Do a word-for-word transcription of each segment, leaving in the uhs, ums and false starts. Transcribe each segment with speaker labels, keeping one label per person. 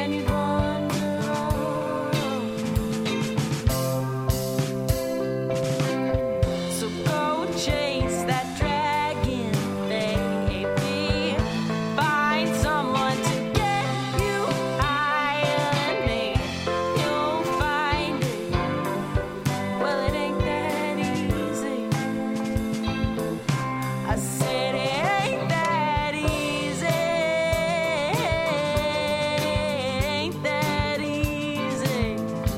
Speaker 1: and you'd wander on. So go chase that dragon, baby. Find someone to get you higher than me. You'll find it. Well, it ain't that easy. I said it ain't that easy. Ain't that easy.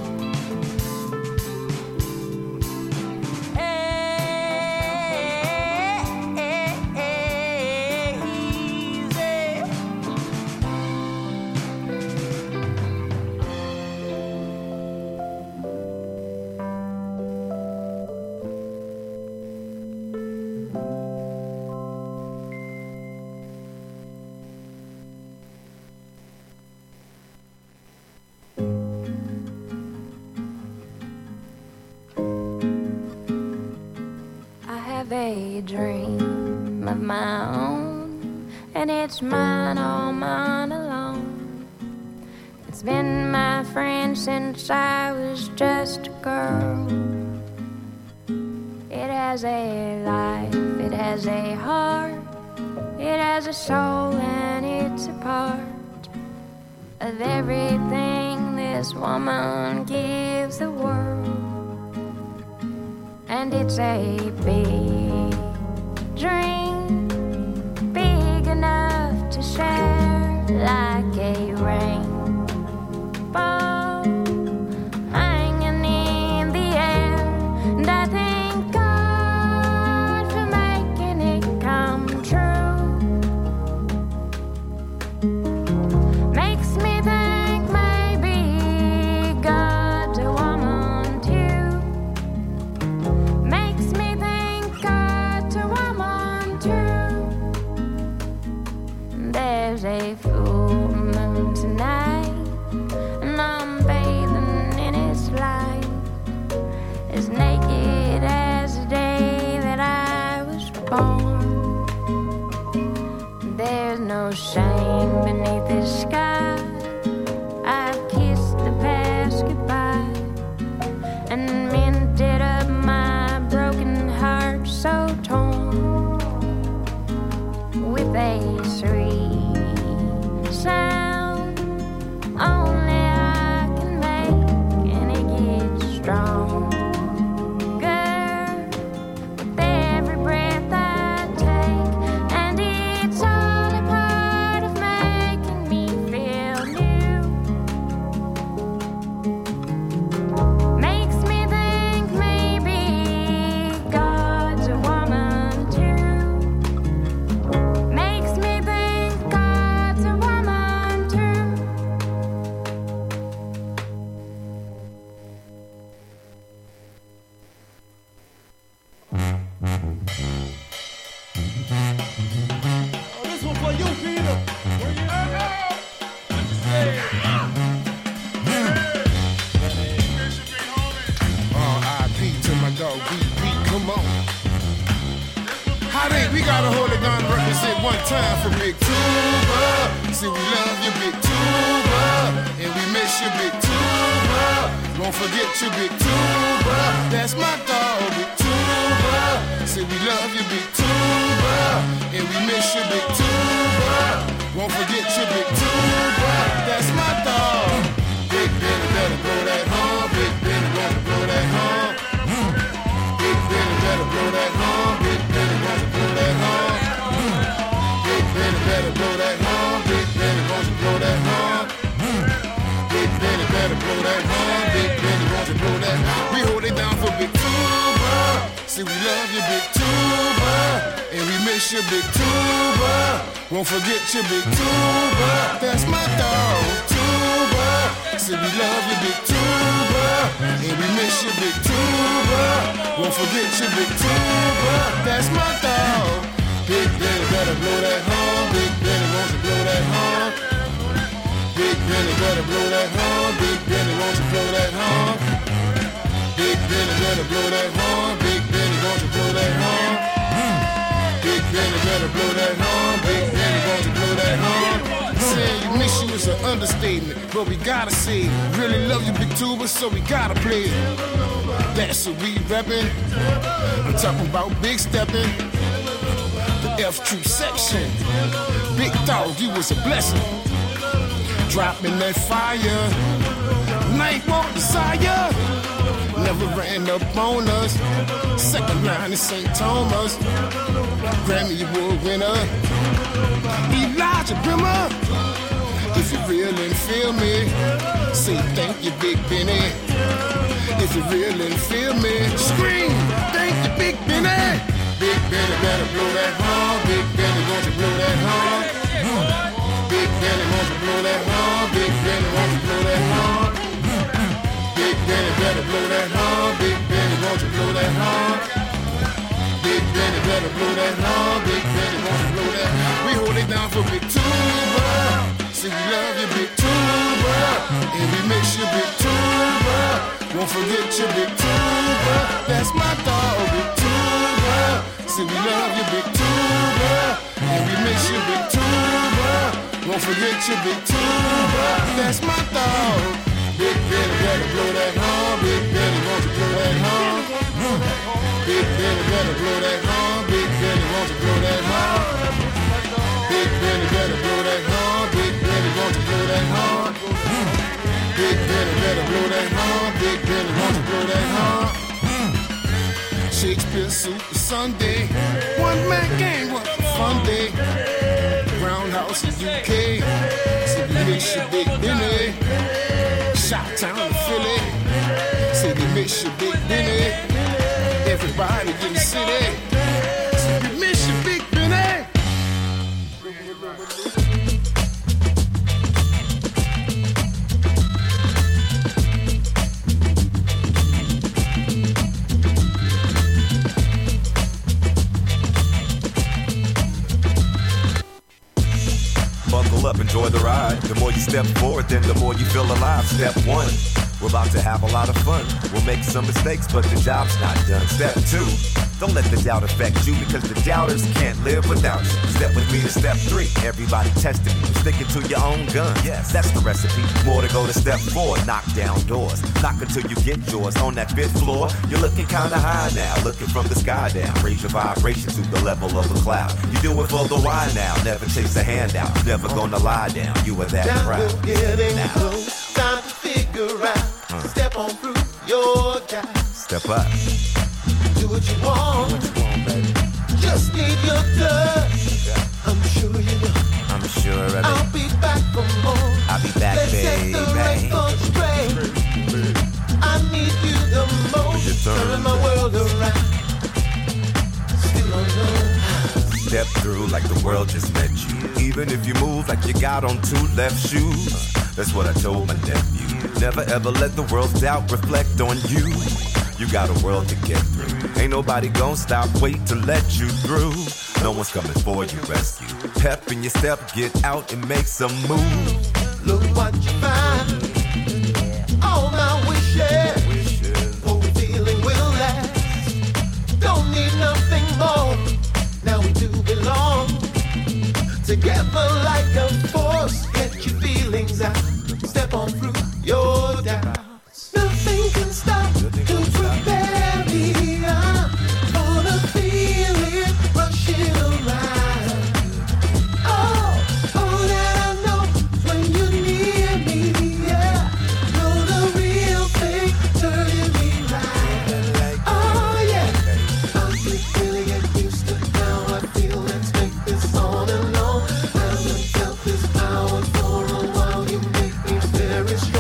Speaker 1: Easy. I have a dream of my own, and it's mine, all mine alone. It's been my friend since I was just a girl. It has a life, it has a heart, it has a soul, and it's a part of everything this woman gives the world. And it's a big dream, big enough to share, like a rainbow hanging in the air. And I thank God for making it come true. Makes me think maybe God's a woman too. Makes me think God's a woman too. There's a full moon tonight, and I'm bathing in its light, as naked as the day that I was born. There's no shame beneath this sky. I've kissed the past goodbye and mended up my broken heart so torn with a sweet sound only I can make, and it gets stronger with every breath I take, and it's all a part of making me feel new. Makes me think maybe God's a woman too. Makes me think God's a woman too.
Speaker 2: This one for you, Peter. Where you at? What you say?
Speaker 3: R I P to my dog, beat, beat, come on. How they, we gotta hold it down, represent one time for Big Tuba. See, we love you, Big Tuba, and we miss you, Big Tuba. Won't forget you, Big Tuba. That's my dog, Big Tuba. See, we love you, Big Tuba, and we miss you, Big Tuba. Won't forget you, Big Tuba. That's my dog. Big Benny better blow that horn. Big Benny better blow that horn. Big Benny better blow that horn. Big Benny wants to blow that horn. Big Benny better blow that horn. Big Benny wants to blow that horn. Big Benny better blow that horn. Big Benny wants to blow that horn. We hold it down for Big Tuba. See, we love you, Big Tuba, and we miss you, Big Tuba. Won't forget you, Big Tuba. That's my dog, Tuba. See, we love you, Big Tuba, and we miss you, Big Tuba. Won't forget you, Big Tuba. That's my dog. Big Benny better blow that horn. Big Benny wants to blow that horn. Big Benny better blow that horn. Big Benny wants to blow that horn. Big Benny better blow that horn. Big Benny wants to blow that horn. Big Benny better blow that horn. Big Benny wants to blow that horn. Say you miss you is an understatement, but we gotta say it. Really love you, Big Tuba, so we gotta play it. That's what we reppin'. I'm talking about big steppin'. The F True section. Big dog, you was a blessing. Dropping that fire. Night walk desire. Never ran up on us. Second line in Saint Thomas. Grammy Award winner. Elijah Brimmer. If you real and feel me, say thank you, Big Benny. If you real and feel me, scream, thank you, Big Benny. Big Benny better blow that horn. Big Benny, won't you blow that horn? Big Benny, won't you blow that horn? Big Benny, won't you blow that horn? Big Benny better blow that horn. Big Benny, won't you blow that horn? Big Benny better blow that horn. Big Benny, won't you blow that horn? We hold it down for Big Tuba. See, we love you, Big Tuba. And we miss you, Big Tuba. Won't forget you, Big Tuba. That's my dog, Big Tuba. See, we love you, Big Tuba. And we miss you, Big Tuba. Won't forget you, Big Tuba. That's my dog. Big Benny, better blow that horn. Big Benny, won't you blow that horn? Big Benny, better blow that horn. Big Benny, won't you blow that horn? Big Benny, better blow that horn. Big Benny, won't you blow that horn? Big Benny, better blow that horn. Big Benny, won't you blow that horn? Shakespeare Super Sunday. One man gang was a fun day. Roundhouse in U K. So we miss you, Big Benny. Shot-town to Philly. Say we miss you, Big Benny. Everybody in the city. So we miss you, Big Benny.
Speaker 4: Buckle up, enjoy the ride. The more you step forward, then the more you feel alive. Step one, we're about to have a lot of fun. We'll make some mistakes, but the job's not done. Step two, don't let the doubt affect you, because the doubters can't live without you. Step with me to step three, everybody testing you. Sticking to your own gun, yes, that's the recipe. More to go to step four, knock down doors. Knock until you get yours. On that fifth floor, you're looking kinda high now. Looking from the sky down, raise your vibration to the level of a cloud. You do it for the why now, never chase a handout. Never gonna lie down, you are that
Speaker 5: now
Speaker 4: proud.
Speaker 5: We're getting
Speaker 4: now.
Speaker 5: close, time to figure out. Huh. Step on through your gap.
Speaker 4: Step up.
Speaker 5: Do what you want.
Speaker 4: What you want, baby?
Speaker 5: Just need your touch. Yeah. I'm sure you know.
Speaker 4: I'm sure of it.
Speaker 5: I'll be back for more.
Speaker 4: I'll be back,
Speaker 5: Let's
Speaker 4: baby.
Speaker 5: Let's set the record straight. I need you the most. Turning my world around. Still don't know.
Speaker 4: Step through like the world just met you. Even if you move like you got on two left shoes. That's what I told my nephew. Never ever let the world's doubt reflect on you. You got a world to get through. Ain't nobody gonna stop, wait to let you through. No one's coming for you, rescue. Pep in your step, get out and make some moves.
Speaker 5: Look what you find. All my wishes. What we're feeling will last. Don't need nothing more. Now we do belong. Together like a force. Get your feelings out. Step on through your doubts. Nothing can stop to prepare me. I'm gonna feel it rushing around. Oh, all that I know is when you're near me, yeah. Know the real thing turning me right. Oh yeah, I'm feeling get used to how I feel. Let's make this on and on. I haven't felt this power for a while. You make me very strong.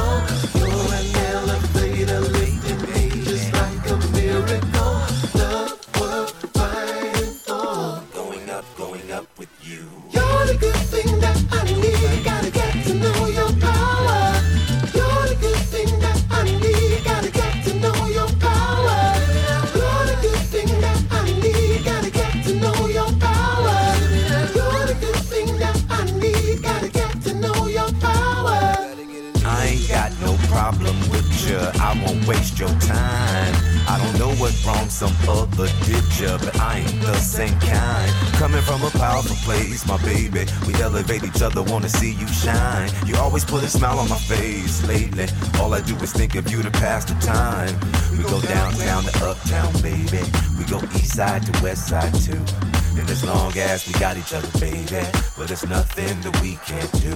Speaker 4: problem with you. I won't waste your time. I don't know what wrong some other did ya, but I ain't the same kind. Coming from a powerful place, my baby, we elevate each other, wanna see you shine. You always put a smile on my face lately. All I do is think of you to pass the time. We go downtown to uptown, baby. We go east side to west side too. And as long as we got each other, baby, well, there's nothing that we can't do.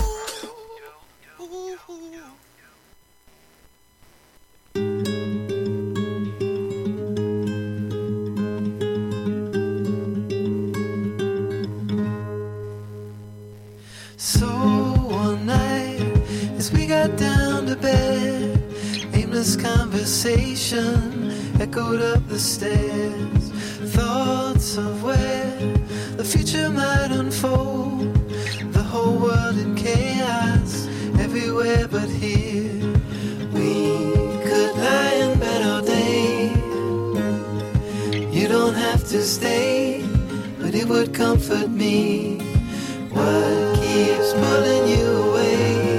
Speaker 5: So one night, as we got down to bed, aimless conversation echoed up the stairs. Thoughts of where the future might unfold. The whole world in chaos, everywhere but here. We could lie in bed all day. You don't have to stay, but it would comfort me. What keeps pulling you away?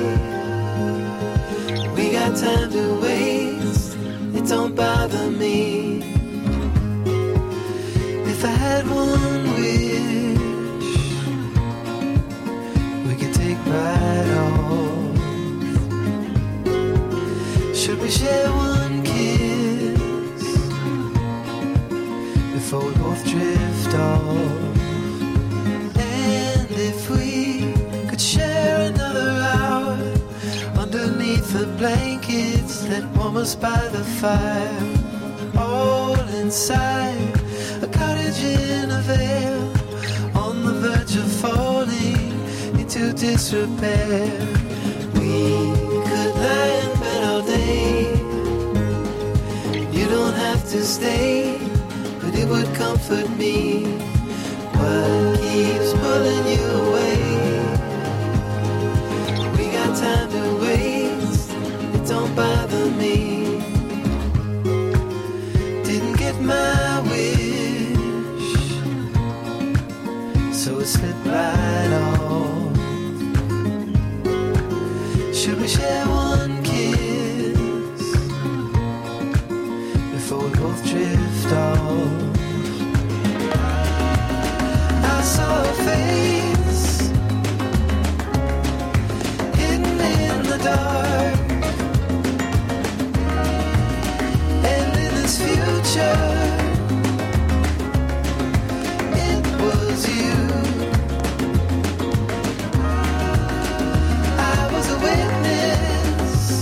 Speaker 5: We got time to waste, it don't bother me. If I had one wish, we could take pride off. Should we share one kiss before we both drift off? And if we could share another hour underneath the blankets that warm us by the fire, all inside a cottage in a vale, on the verge of falling into disrepair. We could lie in bed all day. You don't have to stay, but it would comfort me. What keeps pulling you away? We got time to waste, it don't bother me. Didn't get my wish, so it slipped right off. Should we share one kiss before we both drift off? I saw a face hidden in the dark, and in this future it was you. I was a witness,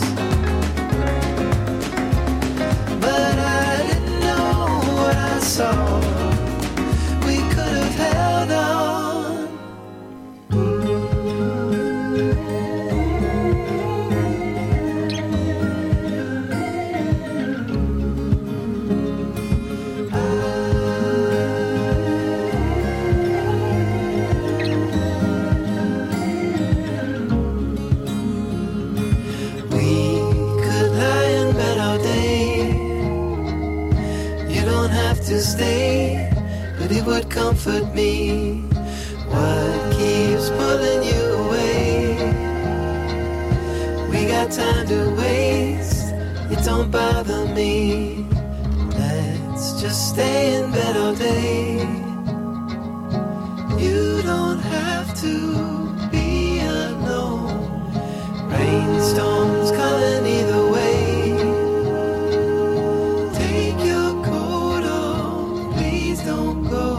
Speaker 5: but I didn't know what I saw. We could have held on. We could lie in bed all day. You don't have to stay, but it would comfort me. What keeps pulling you away? We got time to waste, it don't bother me. Let's just stay in bed all day. You don't have to be alone. Rainstorms coming either way. Take your coat off, please don't go.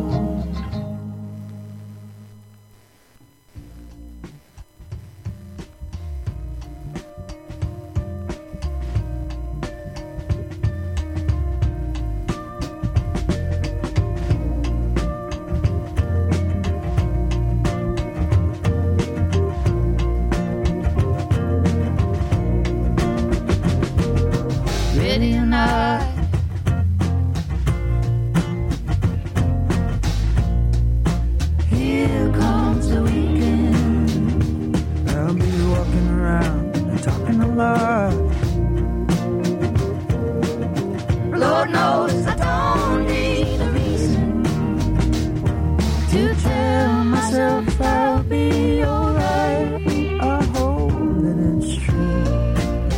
Speaker 6: Ready or not, here comes the weekend.
Speaker 7: I'll be walking around and talking a lot.
Speaker 6: Lord knows I don't need a reason to tell myself I'll be alright.
Speaker 7: I hope that it's true.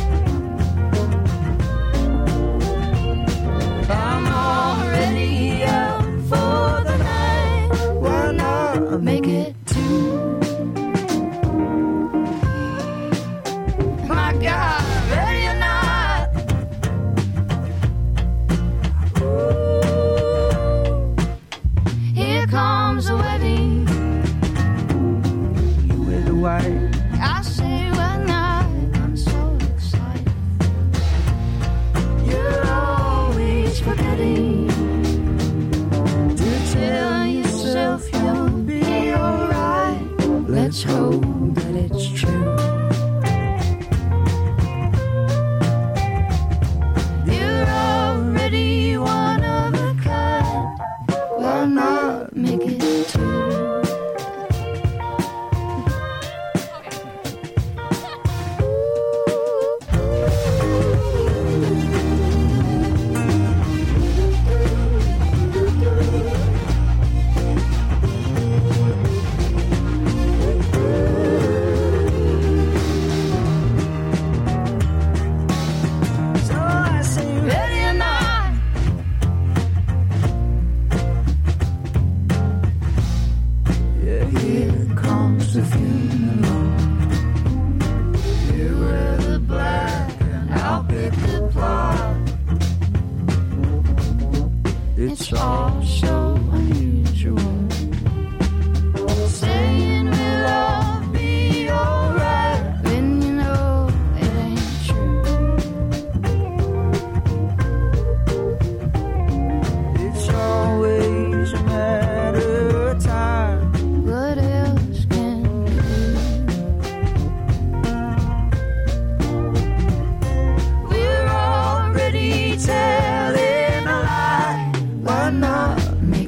Speaker 6: It's all so unusual. Saying we'll all be alright when you know it ain't true.
Speaker 7: It's always a matter of time.
Speaker 6: What else can we do? We're already telling a lie. Why not me?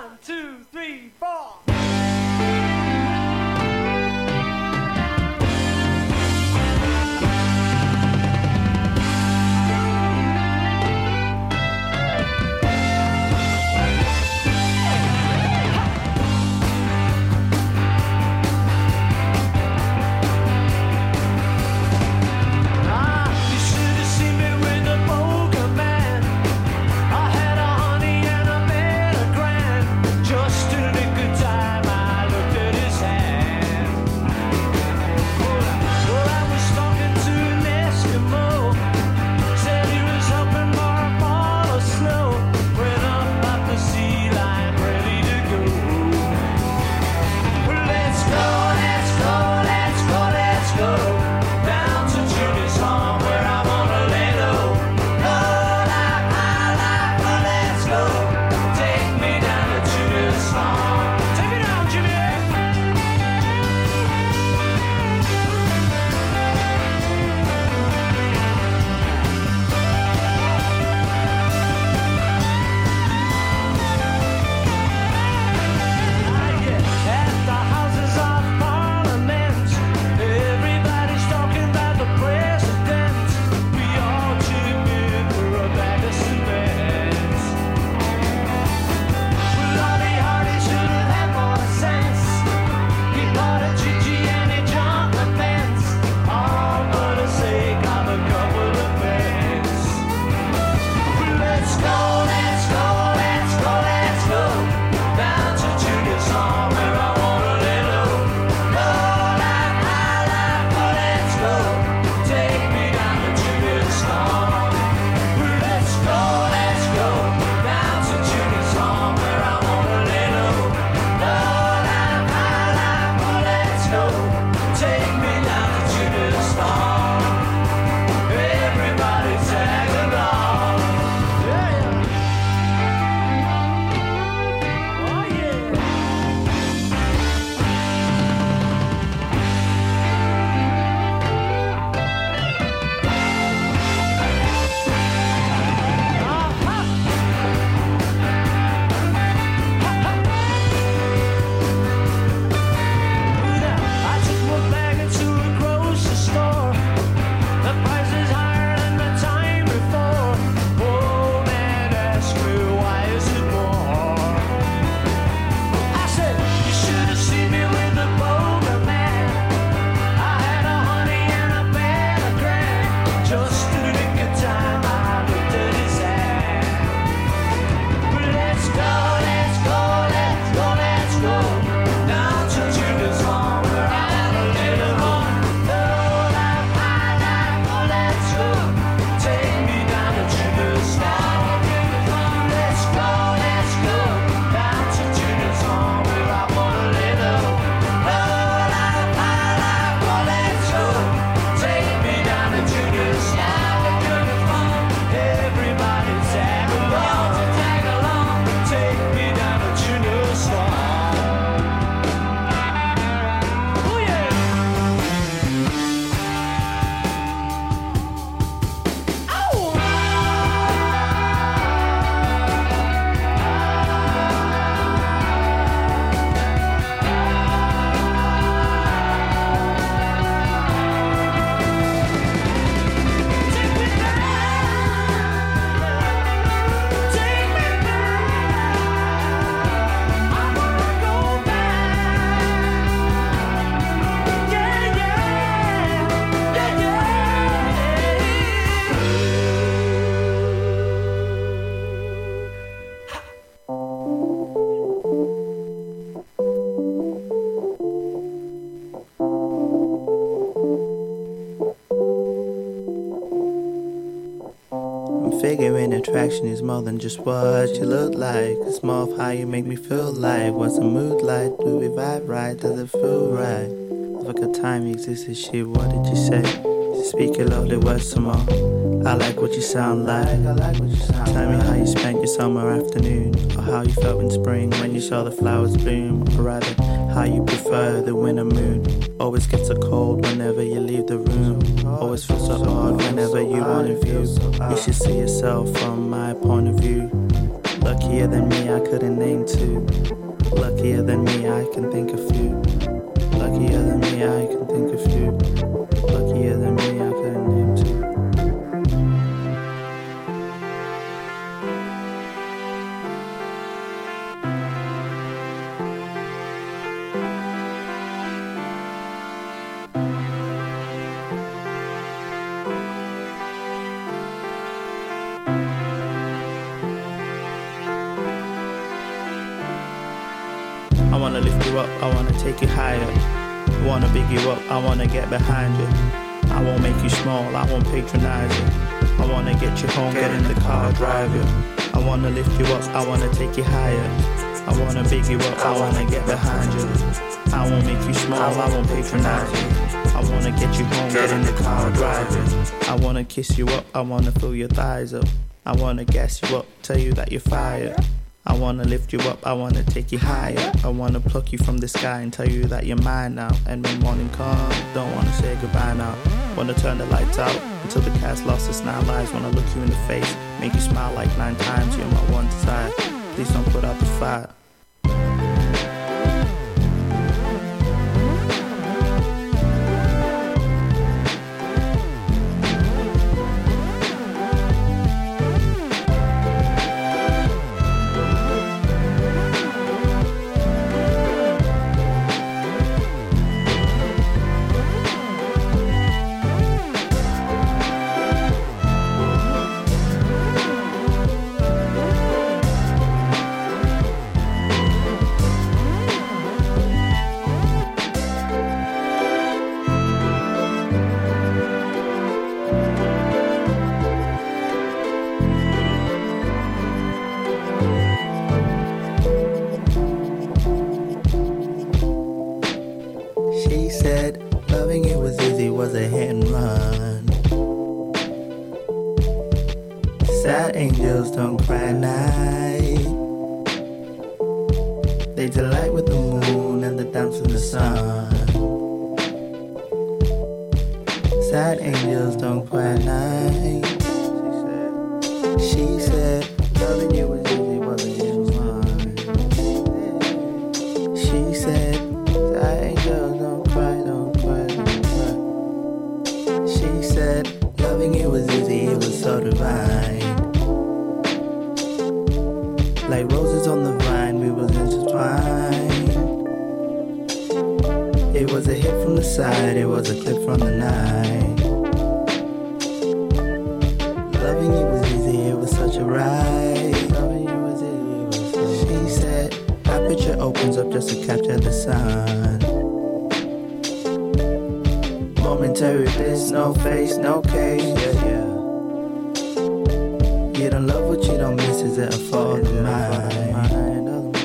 Speaker 2: One, two, three, four.
Speaker 8: Figuring attraction is more than just what you look like. It's more of how you make me feel like. What's the mood like? Do we vibe right? Does it feel right? Look at time exists shit, what did you say? Speak your lovely words some more. I like what you sound like. I like what you sound Tell like. me how you spent your summer afternoon, or how you felt in spring when you saw the flowers bloom, or rather, how you prefer the winter moon. Always gets so cold whenever you leave the room. Always feels so odd whenever you want to view. You should see yourself from my point of view. Lucky Luckier than me, I couldn't name two. Luckier than me, I can think of few. Luckier than me, I can think of few. Luckier than me, I couldn't name two. I wanna lift you up, I wanna take you higher. I wanna big you up, I wanna get behind you. I won't make you small, I won't patronize you. I wanna get you home, get in the car, drive you. I wanna lift you up, I wanna take you higher. I wanna big you up, I wanna get behind you. I won't make you small, I won't patronize you. I wanna get you home, get in the car, drive you. I wanna kiss you up, I wanna fill your thighs up. I wanna gas you up, tell you that you're fired. I wanna lift you up, I wanna take you higher. I wanna pluck you from the sky and tell you that you're mine now. And when morning comes, don't wanna say goodbye now. Wanna turn the lights out until the cat's lost its nine lives. Wanna look you in the face, make you smile like nine times. You're my one desire, please don't put out the fire. Sad angels don't cry at night. They delight with the moon and the dance of the sun. Sad angels don't cry at night. She said, loving you was easy, wasn't it mine? She said, sad angels don't cry, don't cry, don't cry. She said, loving you was easy, it was so divine. Like roses on the vine, we was intertwined. It was a hit from the side, it was a clip from the night. Loving you was easy, it was such a ride. Loving you was easy, it was so. She said, aperture opens up just to capture the sun. Momentary bliss, no face, no case, yeah, yeah. You don't love what you don't miss, is it a fault of mine?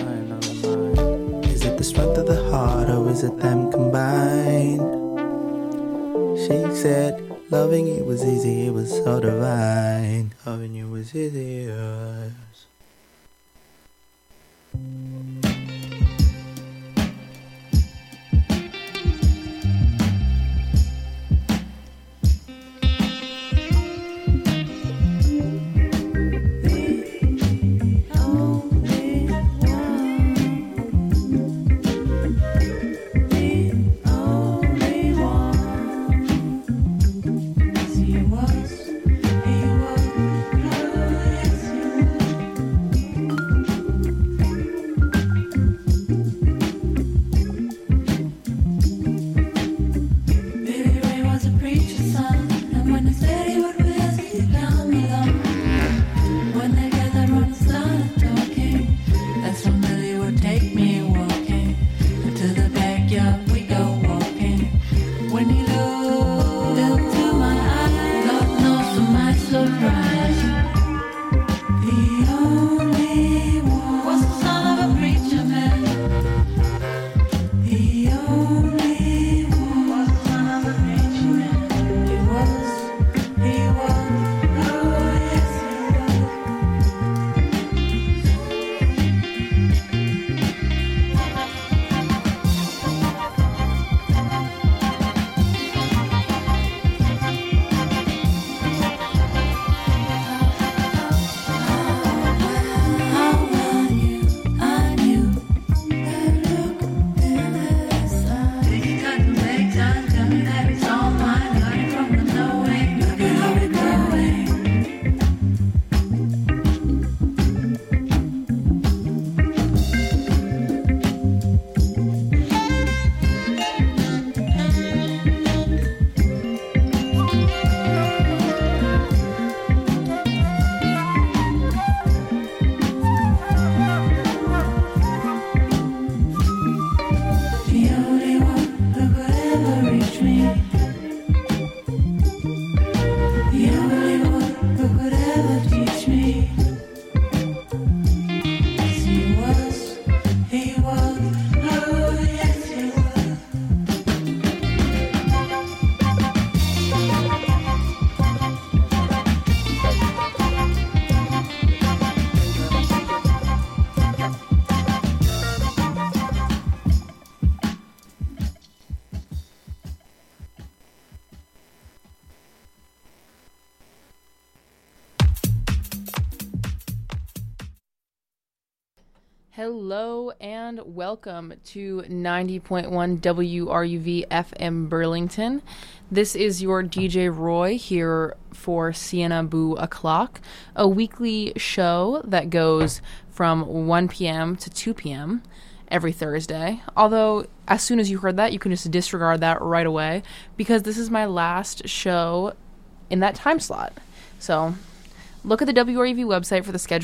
Speaker 8: Is it the strength of the heart or is it them combined? She said, loving you was easy, it was so divine. Loving you was easy, yes.
Speaker 6: Yes, you
Speaker 9: Hello and welcome to ninety point one W R U V F M Burlington. This is your D J Roy here for Sienna Boo O'Clock, a weekly show that goes from one p.m. to two p.m. every Thursday. Although, as soon as you heard that, you can just disregard that right away because this is my last show in that time slot. So, look at the W R U V website for the schedule